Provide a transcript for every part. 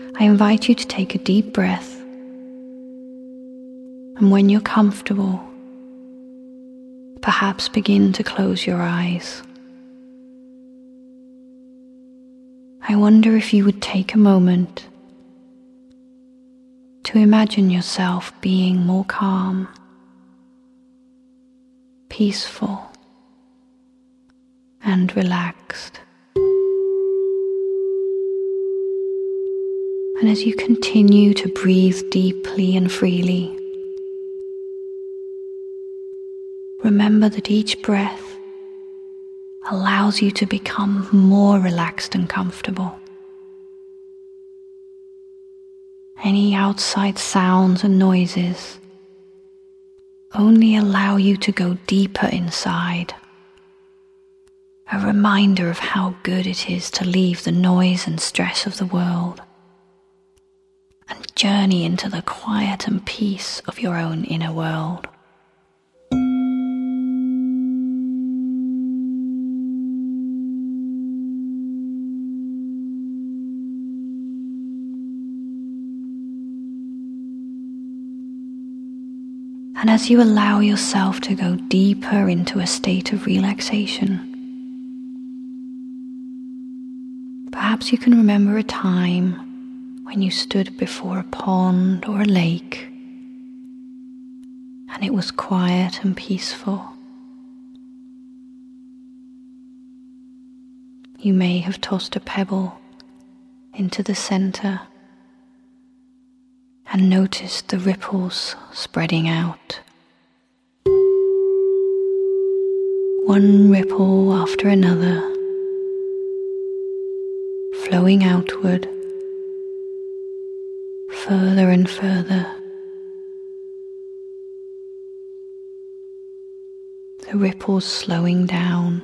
I invite you to take a deep breath, and when you're comfortable, perhaps begin to close your eyes. I wonder if you would take a moment to imagine yourself being more calm, peaceful, and relaxed. And as you continue to breathe deeply and freely, remember that each breath allows you to become more relaxed and comfortable. Any outside sounds and noises only allow you to go deeper inside. A reminder of how good it is to leave the noise and stress of the world and journey into the quiet and peace of your own inner world. And as you allow yourself to go deeper into a state of relaxation, perhaps you can remember a time when you stood before a pond or a lake and it was quiet and peaceful. You may have tossed a pebble into the center and noticed the ripples spreading out. One ripple after another, flowing outward, further and further. The ripples slowing down,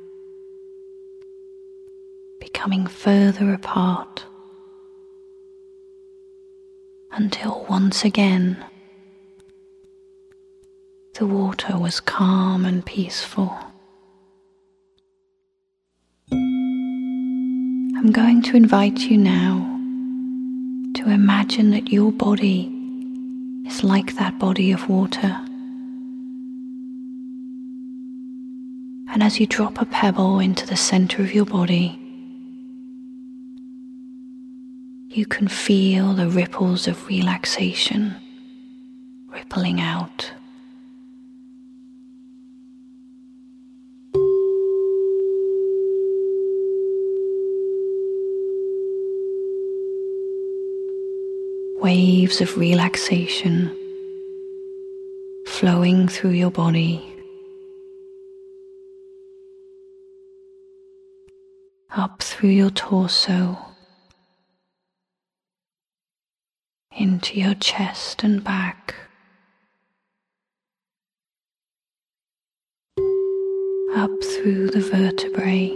becoming further apart, until once again the water was calm and peaceful. I'm going to invite you now to imagine that your body is like that body of water. And as you drop a pebble into the center of your body, you can feel the ripples of relaxation rippling out. Waves of relaxation flowing through your body, up through your torso, into your chest and back, up through the vertebrae,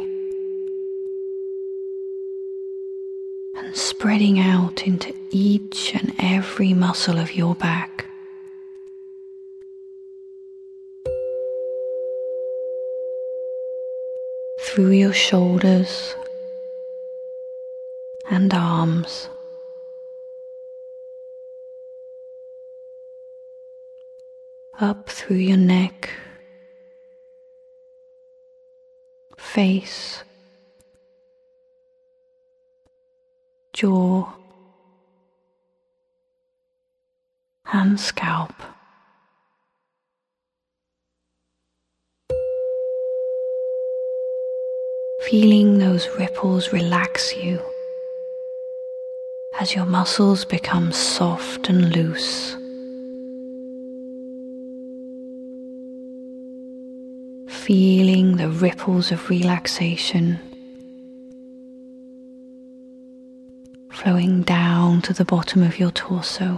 and spreading out into each and every muscle of your back. Through your shoulders and arms, up through your neck, face, jaw, and scalp. Feeling those ripples relax you as your muscles become soft and loose. Feeling the ripples of relaxation flowing down to the bottom of your torso,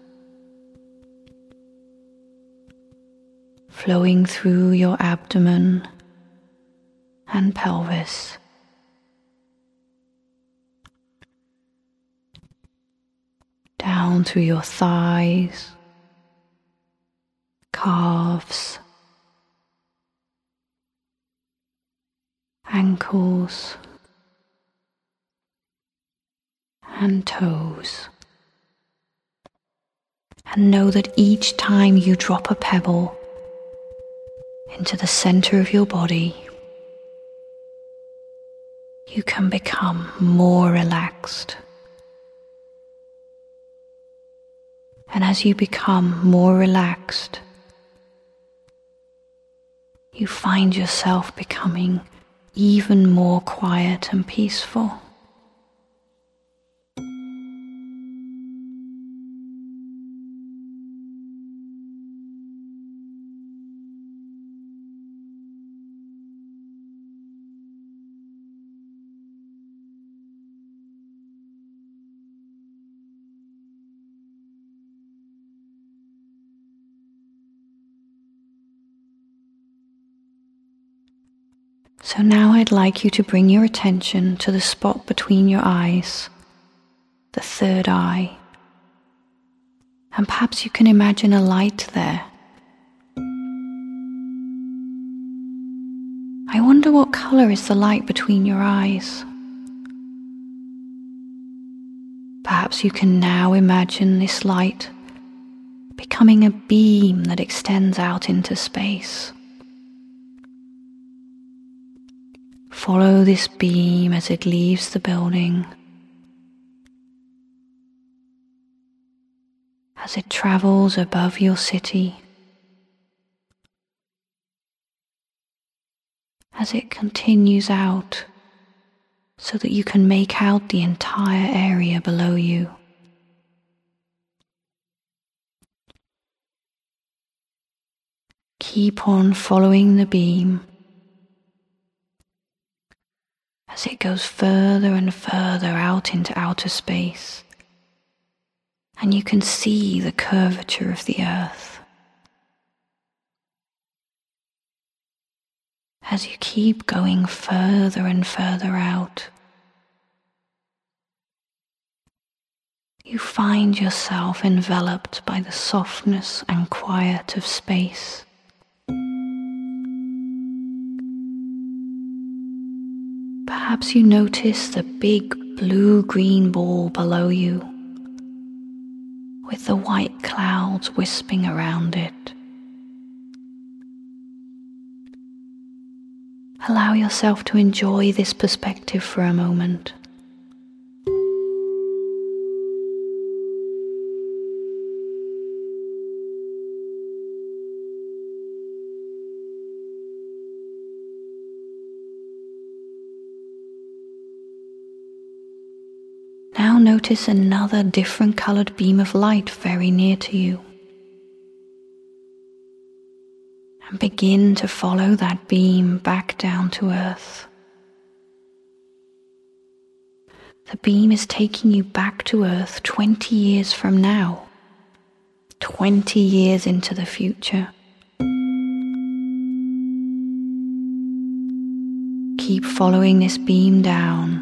flowing through your abdomen and pelvis, down through your thighs, calves, ankles, and toes. And know that each time you drop a pebble into the center of your body, you can become more relaxed. And as you become more relaxed, you find yourself becoming even more quiet and peaceful. So now I'd like you to bring your attention to the spot between your eyes, the third eye. And perhaps you can imagine a light there. I wonder what color is the light between your eyes. Perhaps you can now imagine this light becoming a beam that extends out into space. Follow this beam as it leaves the building, as it travels above your city, as it continues out so that you can make out the entire area below you. Keep on following the beam as it goes further and further out into outer space, and you can see the curvature of the earth. As you keep going further and further out, you find yourself enveloped by the softness and quiet of space. Perhaps you notice the big blue-green ball below you, with the white clouds wisping around it. Allow yourself to enjoy this perspective for a moment. Now notice another different colored beam of light very near to you. And begin to follow that beam back down to earth. The beam is taking you back to earth 20 years from now, 20 years into the future. Keep following this beam down,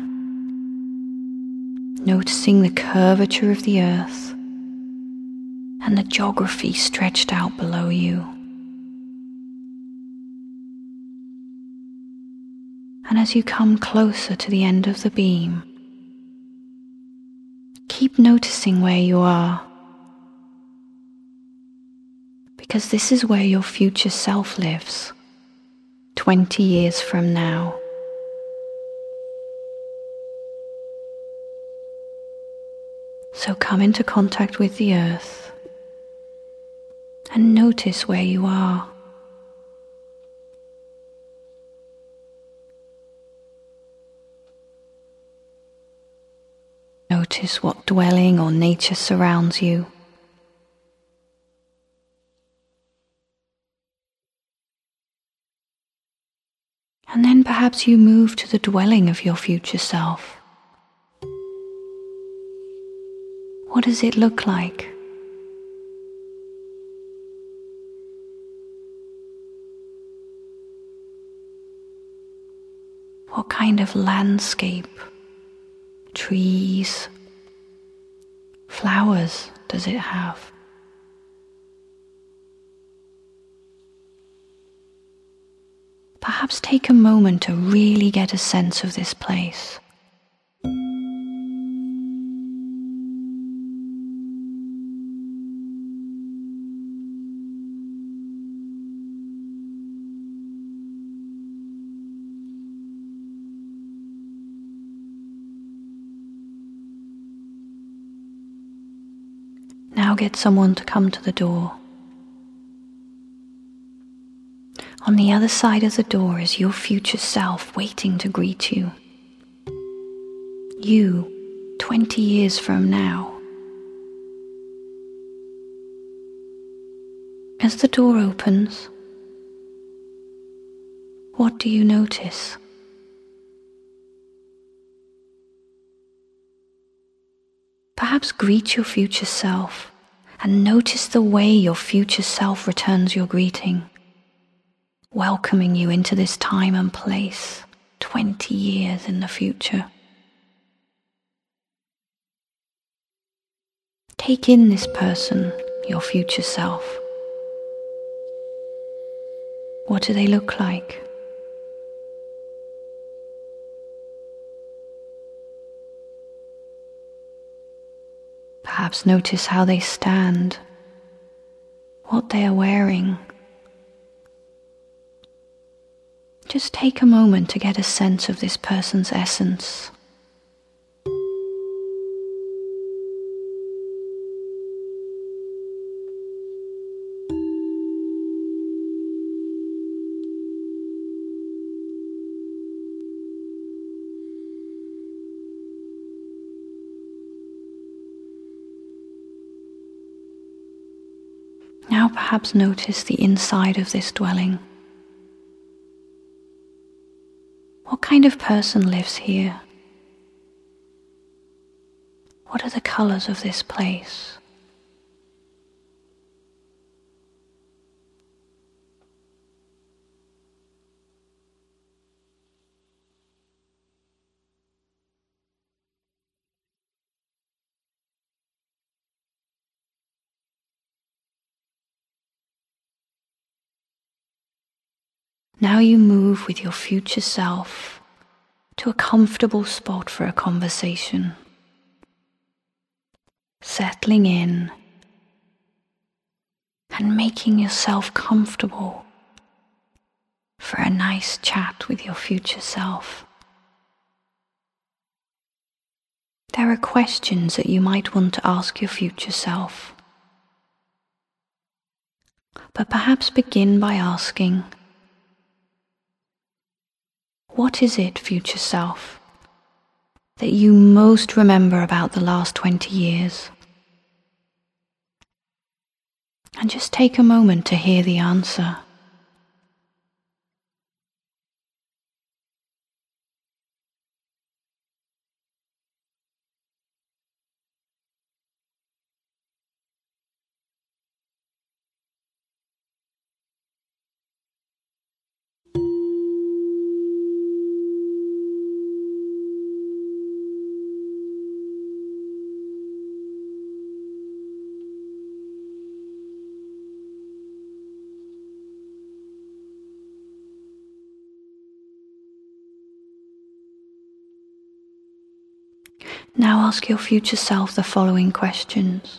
noticing the curvature of the earth and the geography stretched out below you. And as you come closer to the end of the beam, keep noticing where you are, because this is where your future self lives, 20 years from now. So come into contact with the earth and notice where you are. Notice what dwelling or nature surrounds you. And then perhaps you move to the dwelling of your future self. What does it look like? What kind of landscape, trees, flowers does it have? Perhaps take a moment to really get a sense of this place. Now get someone to come to the door. On the other side of the door is your future self waiting to greet you. You, 20 years from now. As the door opens, what do you notice? Perhaps greet your future self and notice the way your future self returns your greeting, welcoming you into this time and place 20 years in the future. Take in this person, your future self. What do they look like? Perhaps notice how they stand, what they are wearing. Just take a moment to get a sense of this person's essence. Now perhaps notice the inside of this dwelling. What kind of person lives here? What are the colors of this place? Now you move with your future self to a comfortable spot for a conversation. Settling in and making yourself comfortable for a nice chat with your future self. There are questions that you might want to ask your future self. But perhaps begin by asking, what is it, future self, that you most remember about the last 20 years? And just take a moment to hear the answer. Now ask your future self the following questions.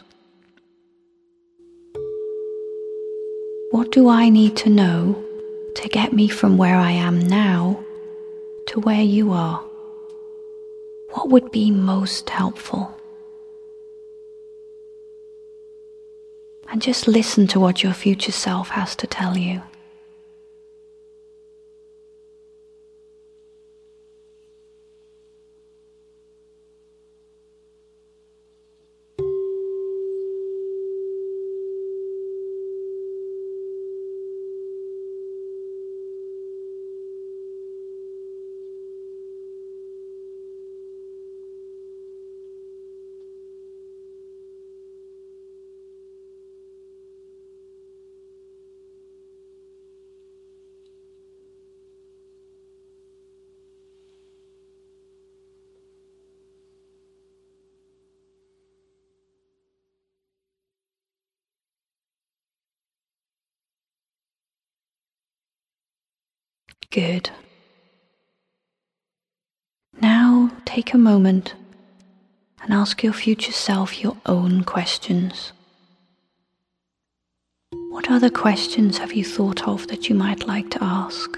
What do I need to know to get me from where I am now to where you are? What would be most helpful? And just listen to what your future self has to tell you. Good. Now take a moment and ask your future self your own questions. What other questions have you thought of that you might like to ask?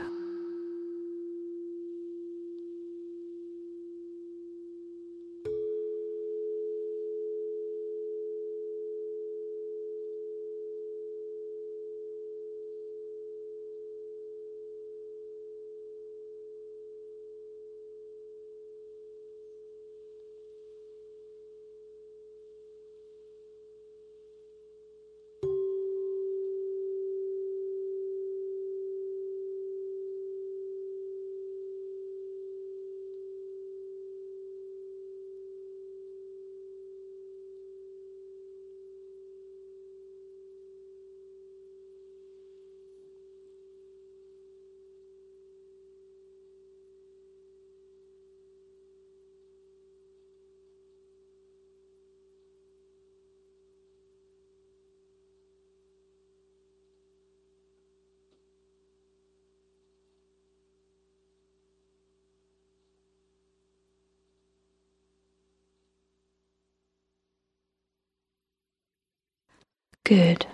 Good.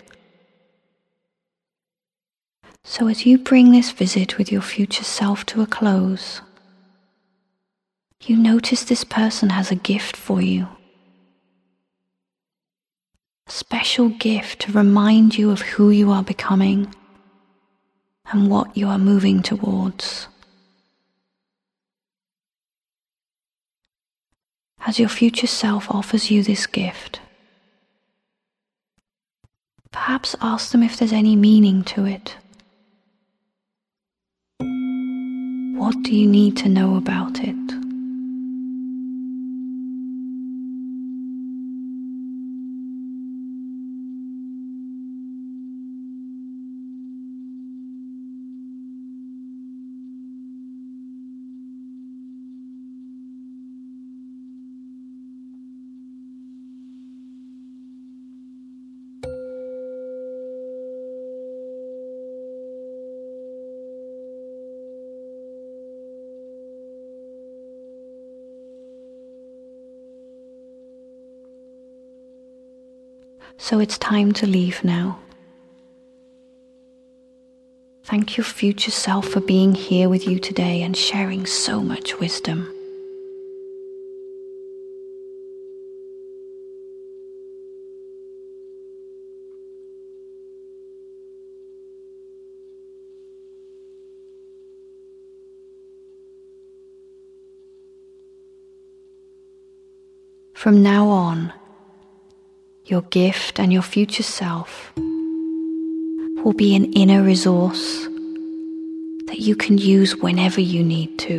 So as you bring this visit with your future self to a close, you notice this person has a gift for you. A special gift to remind you of who you are becoming and what you are moving towards. As your future self offers you this gift, perhaps ask them if there's any meaning to it. What do you need to know about it? So it's time to leave now. Thank your future self for being here with you today and sharing so much wisdom. From now on, your gift and your future self will be an inner resource that you can use whenever you need to.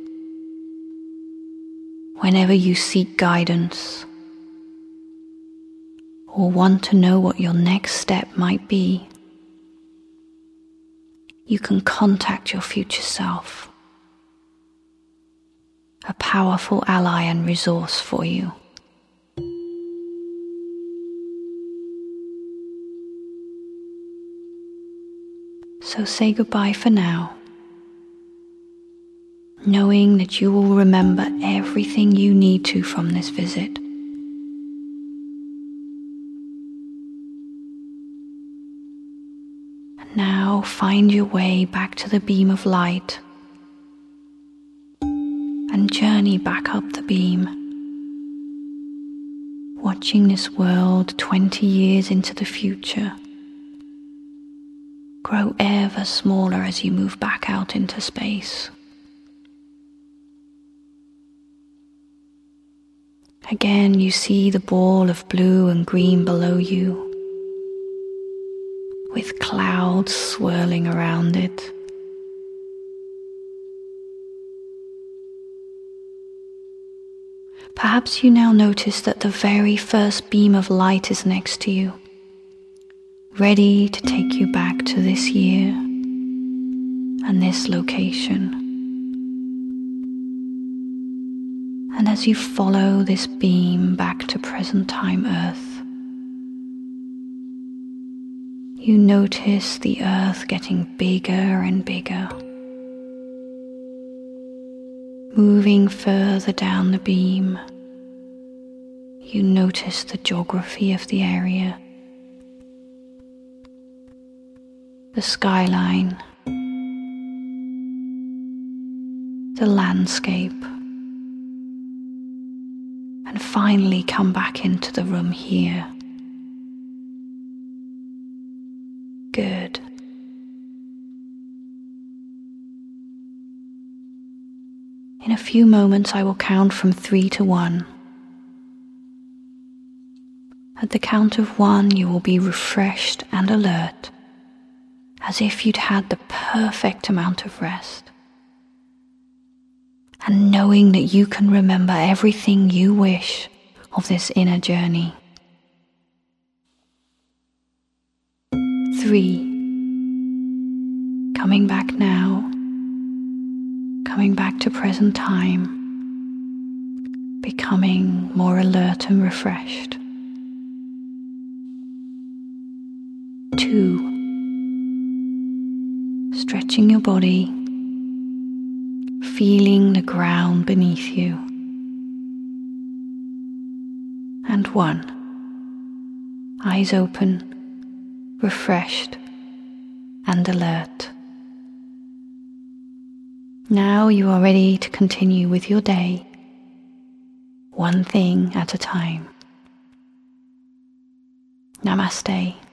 Whenever you seek guidance or want to know what your next step might be, you can contact your future self, a powerful ally and resource for you. So say goodbye for now, knowing that you will remember everything you need to from this visit. And now find your way back to the beam of light and journey back up the beam, watching this world 20 years into the future grow ever smaller as you move back out into space. Again, you see the ball of blue and green below you, with clouds swirling around it. Perhaps you now notice that the very first beam of light is next to you, ready to take you back to this year and this location. And as you follow this beam back to present time Earth, you notice the Earth getting bigger and bigger, moving further down the beam. You notice the geography of the area, the skyline, the landscape, and finally come back into the room here. Good. In a few moments I will count from 3 to 1. At the count of 1 you will be refreshed and alert, as if you'd had the perfect amount of rest, and knowing that you can remember everything you wish of this inner journey. 3. Coming back now, coming back to present time, becoming more alert and refreshed. 2. Stretching your body, feeling the ground beneath you. And 1. Eyes open, refreshed and alert. Now you are ready to continue with your day, one thing at a time. Namaste.